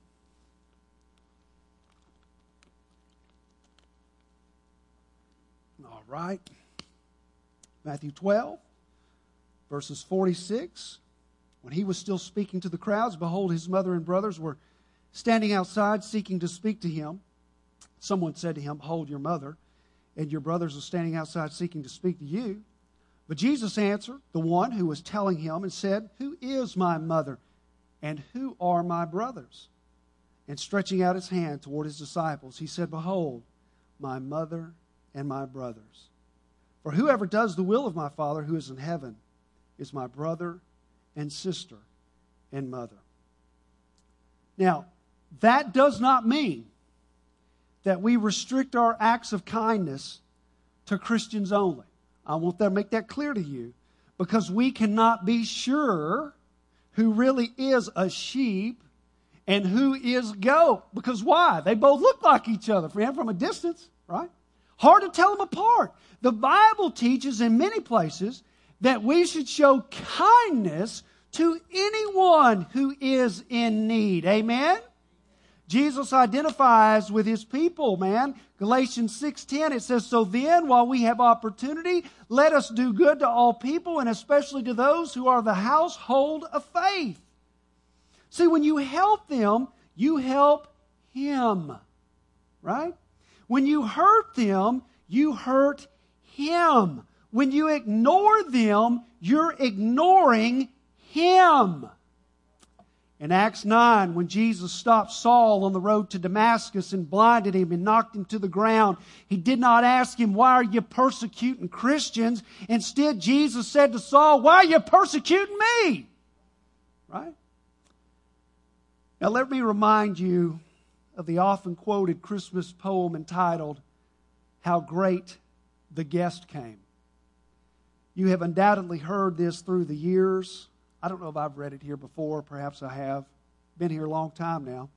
Speaker 1: All right. Matthew twelve, verses forty-six. When he was still speaking to the crowds, behold, his mother and brothers were standing outside seeking to speak to him. Someone said to him, Behold, your mother and your brothers are standing outside seeking to speak to you. But Jesus answered the one who was telling him and said, Who is my mother and who are my brothers? And stretching out his hand toward his disciples, he said, Behold, my mother and my brothers. For whoever does the will of my Father who is in heaven is my brother and sister and mother. Now, that does not mean that we restrict our acts of kindness to Christians only. I want to make that clear to you, because we cannot be sure who really is a sheep and who is goat. Because why? They both look like each other, friend, from a distance, right? Hard to tell them apart. The Bible teaches in many places that we should show kindness to anyone who is in need. Amen? Jesus identifies with his people, man. Galatians six ten, it says, So then, while we have opportunity, let us do good to all people, and especially to those who are the household of faith. See, when you help them, you help him. Right? When you hurt them, you hurt him. When you ignore them, you're ignoring him. In Acts nine, when Jesus stopped Saul on the road to Damascus and blinded him and knocked him to the ground, he did not ask him, Why are you persecuting Christians? Instead, Jesus said to Saul, Why are you persecuting me? Right? Now let me remind you of the often quoted Christmas poem entitled, How Great the Guest Came. You have undoubtedly heard this through the years. I don't know if I've read it here before. Perhaps I have. Been here a long time now.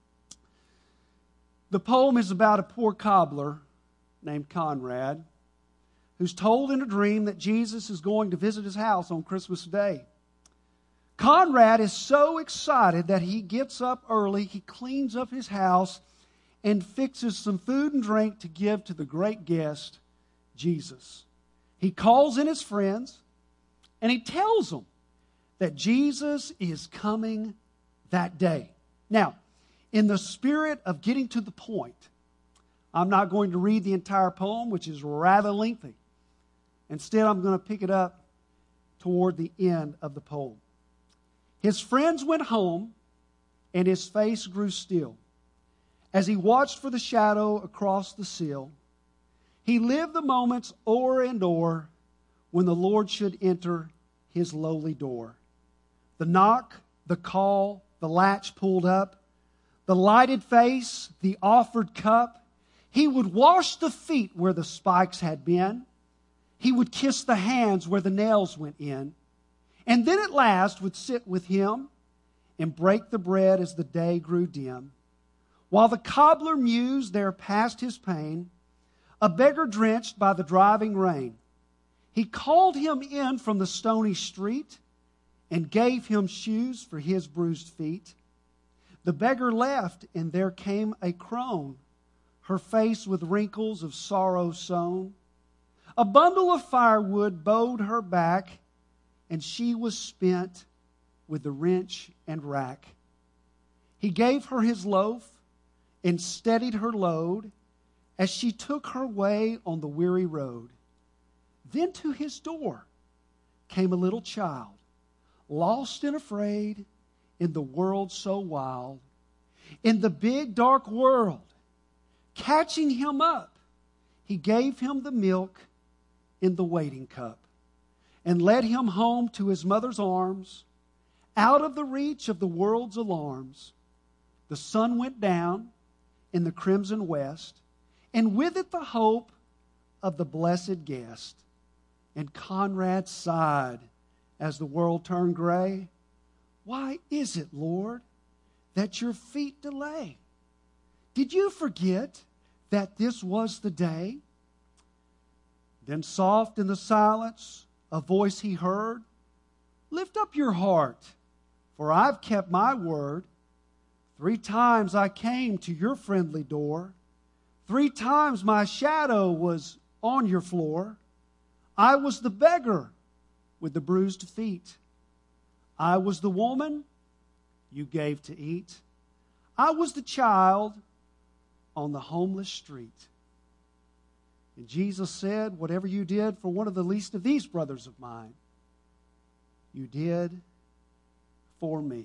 Speaker 1: The poem is about a poor cobbler named Conrad who's told in a dream that Jesus is going to visit his house on Christmas Day. Conrad is so excited that he gets up early, he cleans up his house, and fixes some food and drink to give to the great guest, Jesus. He calls in his friends, and he tells them that Jesus is coming that day. Now, in the spirit of getting to the point, I'm not going to read the entire poem, which is rather lengthy. Instead, I'm going to pick it up toward the end of the poem. His friends went home, and his face grew still. As he watched for the shadow across the sill, he lived the moments o'er and o'er when the Lord should enter his lowly door. The knock, the call, the latch pulled up, the lighted face, the offered cup. He would wash the feet where the spikes had been. He would kiss the hands where the nails went in. And then at last would sit with him and break the bread as the day grew dim. While the cobbler mused there past his pain, a beggar drenched by the driving rain, he called him in from the stony street and gave him shoes for his bruised feet. The beggar left, and there came a crone, her face with wrinkles of sorrow sown. A bundle of firewood bowed her back, and she was spent with the wrench and rack. He gave her his loaf and steadied her load as she took her way on the weary road. Then to his door came a little child, lost and afraid in the world so wild. In the big dark world, catching him up, he gave him the milk in the waiting cup and led him home to his mother's arms, out of the reach of the world's alarms. The sun went down in the crimson west, and with it the hope of the blessed guest. And Conrad sighed as the world turned gray. Why is it, Lord, that your feet delay? Did you forget that this was the day? Then soft in the silence, a voice he heard. Lift up your heart, for I've kept my word. Three times I came to your friendly door. Three times my shadow was on your floor. I was the beggar with the bruised feet. I was the woman you gave to eat. I was the child on the homeless street. And Jesus said, whatever you did for one of the least of these brothers of mine, you did for me.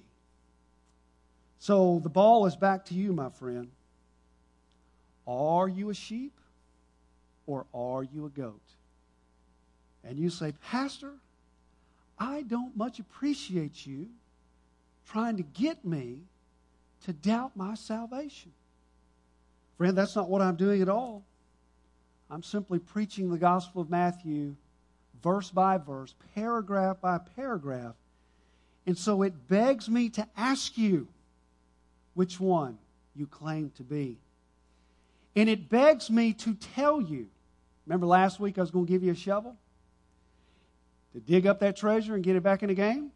Speaker 1: So the ball is back to you, my friend. Are you a sheep or are you a goat? And you say, Pastor, I don't much appreciate you trying to get me to doubt my salvation. Friend, that's not what I'm doing at all. I'm simply preaching the Gospel of Matthew verse by verse, paragraph by paragraph. And so it begs me to ask you which one you claim to be. And it begs me to tell you, remember last week I was going to give you a shovel to dig up that treasure and get it back in the game?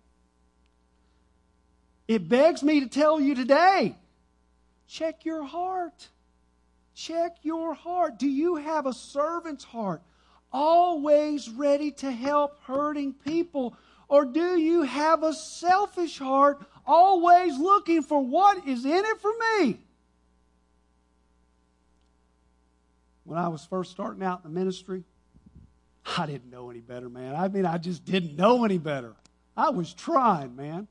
Speaker 1: It begs me to tell you today, check your heart. Check your heart. Do you have a servant's heart, always ready to help hurting people? Or do you have a selfish heart, always looking for what is in it for me? When I was first starting out in the ministry, I didn't know any better, man. I mean, I just didn't know any better. I was trying, man.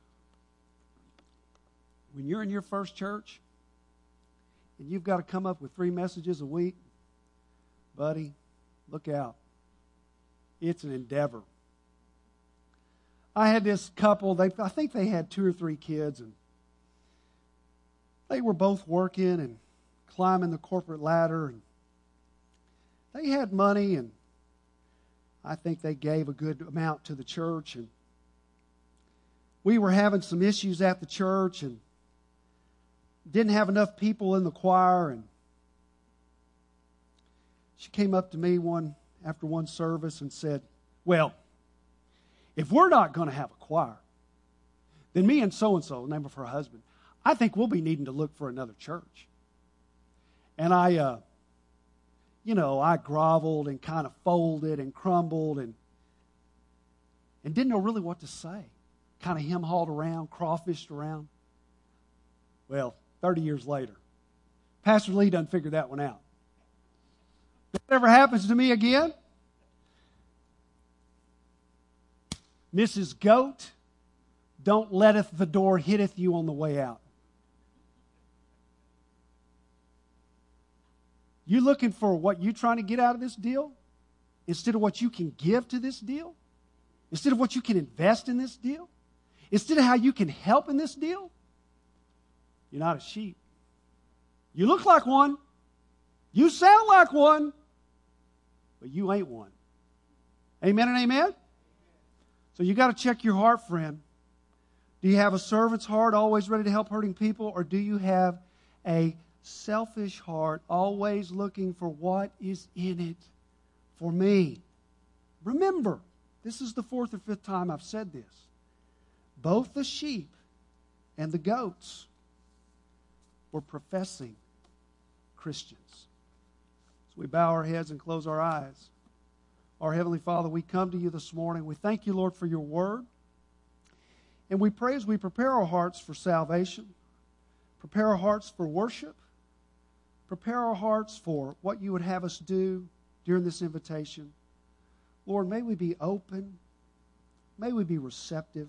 Speaker 1: When you're in your first church and you've got to come up with three messages a week, buddy, look out. It's an endeavor. I had this couple, they, I think they had two or three kids, and they were both working and climbing the corporate ladder, and they had money, and I think they gave a good amount to the church. And we were having some issues at the church and didn't have enough people in the choir. And she came up to me one after one service and said, well, if we're not going to have a choir, then me and so-and-so, the name of her husband, I think we'll be needing to look for another church. And I... Uh, You know, I groveled and kind of folded and crumbled and and didn't know really what to say. Kind of hem-hauled around, crawfished around. Well, thirty years later, Pastor Lee done figured that one out. If that ever happens to me again, Missus Goat, don't letteth the door hitteth you on the way out. You looking for what you're trying to get out of this deal instead of what you can give to this deal? instead of what you can invest in this deal, instead of how you can help in this deal, you're not a sheep. You look like one. You sound like one. But you ain't one. Amen and amen? So you got to check your heart, friend. Do you have a servant's heart, always ready to help hurting people? Or do you have a selfish heart, always looking for what is in it for me? Remember, this is the fourth or fifth time I've said this. Both the sheep and the goats were professing Christians. So we bow our heads and close our eyes. Our Heavenly Father, we come to you this morning. We thank you, Lord, for your word. And we pray as we prepare our hearts for salvation, prepare our hearts for worship, prepare our hearts for what you would have us do during this invitation. Lord, may we be open. May we be receptive.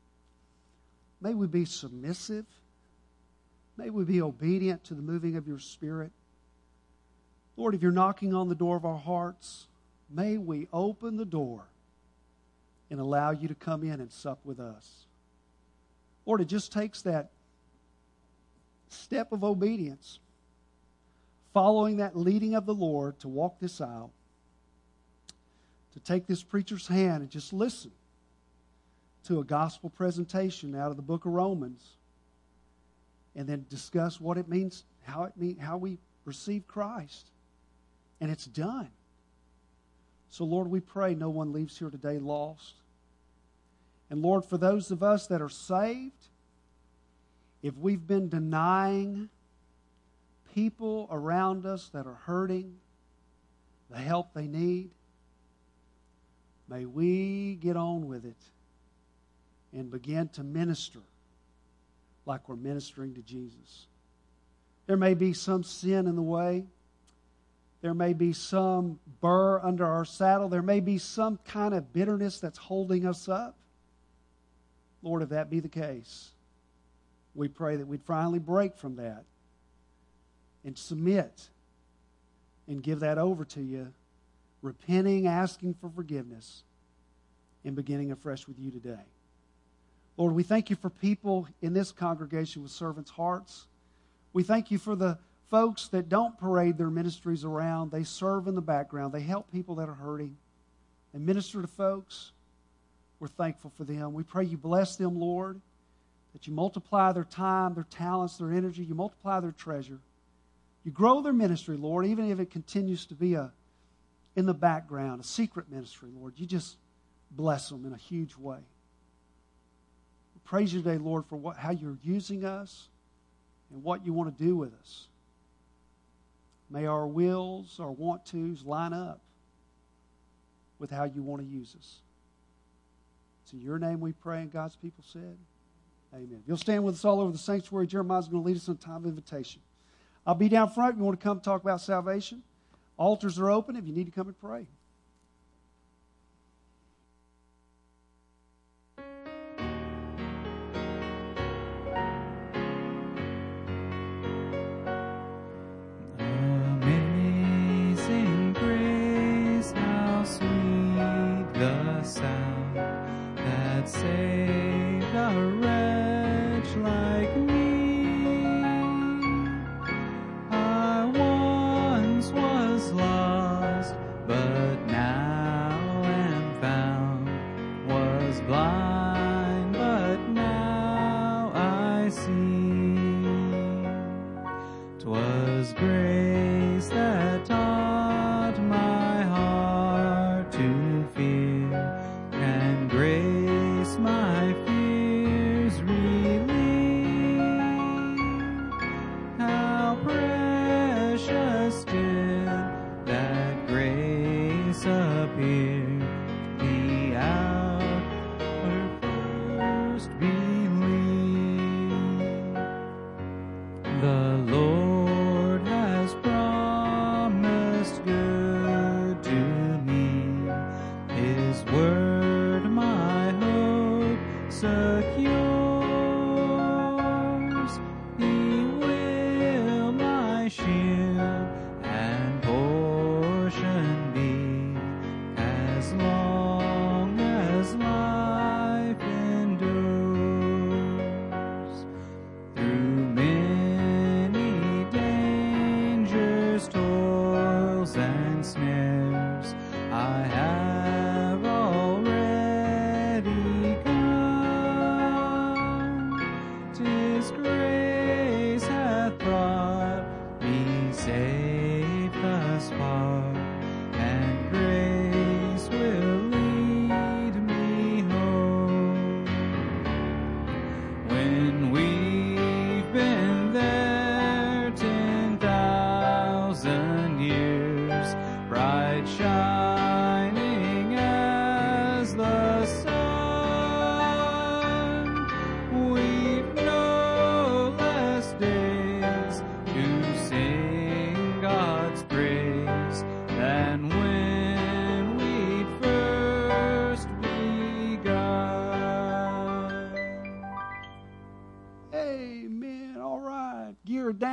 Speaker 1: May we be submissive. May we be obedient to the moving of your Spirit. Lord, if you're knocking on the door of our hearts, may we open the door and allow you to come in and sup with us. Lord, it just takes that step of obedience, following that leading of the Lord to walk this aisle, to take this preacher's hand and just listen to a gospel presentation out of the book of Romans, and then discuss what it means, how it mean, how we receive Christ. And it's done. So, Lord, we pray no one leaves here today lost. And, Lord, for those of us that are saved, if we've been denying people around us that are hurting the help they need, may we get on with it and begin to minister like we're ministering to Jesus. There may be some sin in the way. There may be some burr under our saddle. There may be some kind of bitterness that's holding us up. Lord, if that be the case, we pray that we'd finally break from that and submit and give that over to you, repenting, asking for forgiveness, and beginning afresh with you today. Lord, we thank you for people in this congregation with servants' hearts. We thank you for the folks that don't parade their ministries around. They serve in the background. They help people that are hurting. They minister to folks. We're thankful for them. We pray you bless them, Lord, that you multiply their time, their talents, their energy. You multiply their treasure. You grow their ministry, Lord, even if it continues to be a in the background, a secret ministry, Lord. You just bless them in a huge way. We praise you today, Lord, for what, how you're using us and what you want to do with us. May our wills, our want-tos line up with how you want to use us. It's in your name we pray, and God's people said, amen. If you'll stand with us all over the sanctuary, Jeremiah's going to lead us in a time of invitation. I'll be down front if you want to come talk about salvation. Altars are open if you need to come and pray.
Speaker 3: Amazing grace, how sweet the sound that saved a wretch like me. I once was lost, but now am found. Was blind, but now I see. 'Twas grace that taught my heart to fear, and grace my fears relieve. How precious did that grace appear, the hour first believed. The Lord has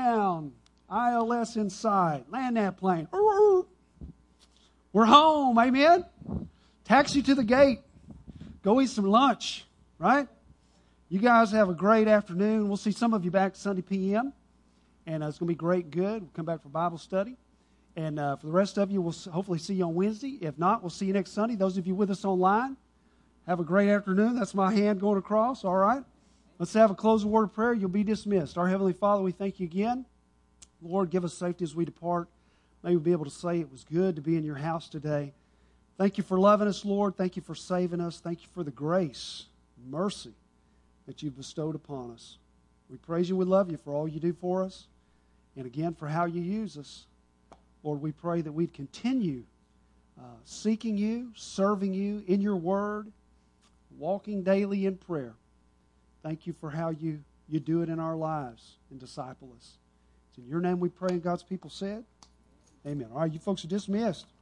Speaker 1: touchdown. I L S inside. Land that plane. We're home. Amen. Taxi to the gate. Go eat some lunch. Right? You guys have a great afternoon. We'll see some of you back Sunday P M And uh, it's going to be great, good. We'll come back for Bible study. And uh, for the rest of you, we'll hopefully see you on Wednesday. If not, we'll see you next Sunday. Those of you with us online, have a great afternoon. That's my hand going across. All right. Let's have a closing word of prayer. You'll be dismissed. Our Heavenly Father, we thank you again. Lord, give us safety as we depart. May we be able to say it was good to be in your house today. Thank you for loving us, Lord. Thank you for saving us. Thank you for the grace, mercy that you've bestowed upon us. We praise you. We love you for all you do for us. And again, for how you use us. Lord, we pray that we'd continue uh, seeking you, serving you in your word, walking daily in prayer. Thank you for how you, you do it in our lives and disciple us. It's in your name we pray, and God's people said, amen. All right, you folks are dismissed.